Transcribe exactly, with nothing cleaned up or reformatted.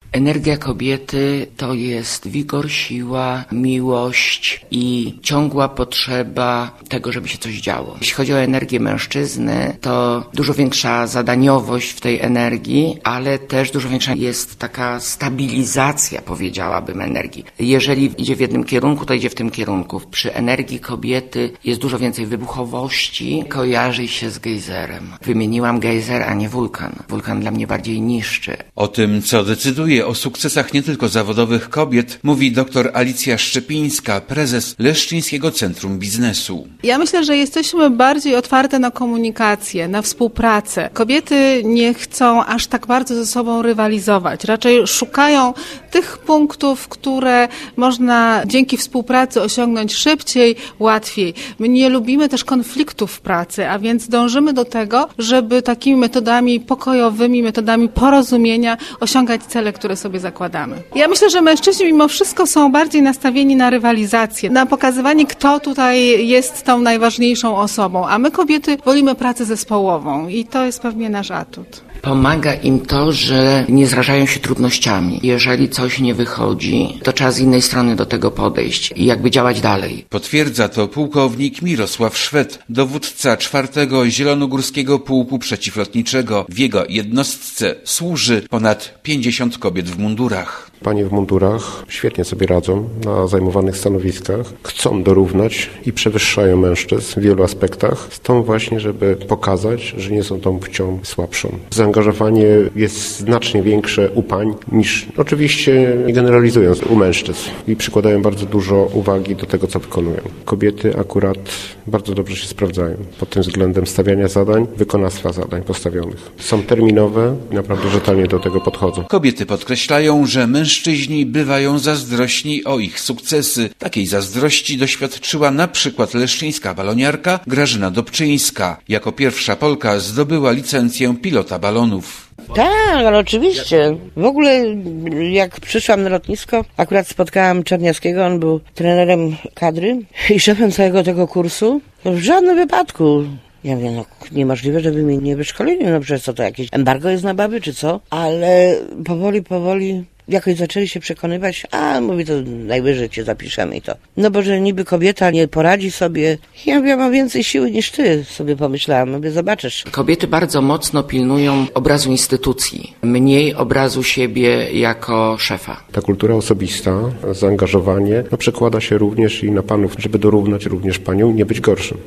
Energia kobiety to jest wigor, siła, miłość i ciągła potrzeba tego, żeby się coś działo. Jeśli chodzi o energię mężczyzny, to dużo większa zadaniowość w tej energii, ale też dużo większa jest taka stabilizacja, powiedziałabym, energii. Jeżeli idzie w jednym kierunku, to idzie w tym kierunku. Przy energii kobiety jest dużo więcej wybuchowości, kojarzy się z gejzerem. Wymieniłam gejzer, a nie wulkan. Wulkan dla mnie bardziej niszczy. O tym, co decyduje o sukcesach nie tylko zawodowych kobiet, mówi dr Alicja Szczepińska, prezes Leszczyńskiego Centrum Biznesu. Ja myślę, że jesteśmy bardziej otwarte na komunikację, na współpracę. Kobiety nie chcą aż tak bardzo ze sobą rywalizować. Raczej szukają tych punktów, które można dzięki współpracy osiągnąć szybciej, łatwiej. My nie lubimy też konfliktów w pracy, a więc dążymy do tego, żeby takimi metodami pokojowymi, metodami porozumienia osiągać cele, które sobie zakładamy. Ja myślę, że mężczyźni mimo wszystko są bardziej nastawieni na rywalizację, na pokazywanie, kto tutaj jest tą najważniejszą osobą, a my kobiety wolimy pracę zespołową i to jest pewnie nasz atut. Pomaga im to, że nie zrażają się trudnościami. Jeżeli coś nie wychodzi, to trzeba z innej strony do tego podejść i jakby działać dalej. Potwierdza to pułkownik Mirosław Szwed, dowódca czwartego Zielonogórskiego Pułku Przeciwlotniczego. W jego jednostce służy ponad pięćdziesiąt kobiet w mundurach. Panie w mundurach świetnie sobie radzą na zajmowanych stanowiskach, chcą dorównać i przewyższają mężczyzn w wielu aspektach, z tą właśnie, żeby pokazać, że nie są tą płcią słabszą. Zaangażowanie jest znacznie większe u pań niż, oczywiście nie generalizując, u mężczyzn i przykładają bardzo dużo uwagi do tego, co wykonują. Kobiety akurat bardzo dobrze się sprawdzają pod tym względem stawiania zadań, wykonawstwa zadań postawionych. Są terminowe i naprawdę rzetelnie do tego podchodzą. Kobiety podkreślają, że mężczyźni Mężczyźni bywają zazdrośni o ich sukcesy. Takiej zazdrości doświadczyła na przykład leszczyńska baloniarka Grażyna Dobczyńska. Jako pierwsza Polka zdobyła licencję pilota balonów. Tak, ale oczywiście. W ogóle jak przyszłam na lotnisko, akurat spotkałam Czerniawskiego, on był trenerem kadry i szefem całego tego kursu. W żadnym wypadku. Ja mówię, no niemożliwe, żeby mnie nie wyszkolili, no przecież co to, jakieś embargo jest na baby, czy co? Ale powoli, powoli jakoś zaczęli się przekonywać, a mówi, to najwyżej cię zapiszemy i to. No bo że niby kobieta nie poradzi sobie. Ja mówię, ja mam więcej siły niż ty, sobie pomyślałam, mówię, zobaczysz. Kobiety bardzo mocno pilnują obrazu instytucji, mniej obrazu siebie jako szefa. Ta kultura osobista, zaangażowanie, no przekłada się również i na panów, żeby dorównać również panią, nie być gorszym.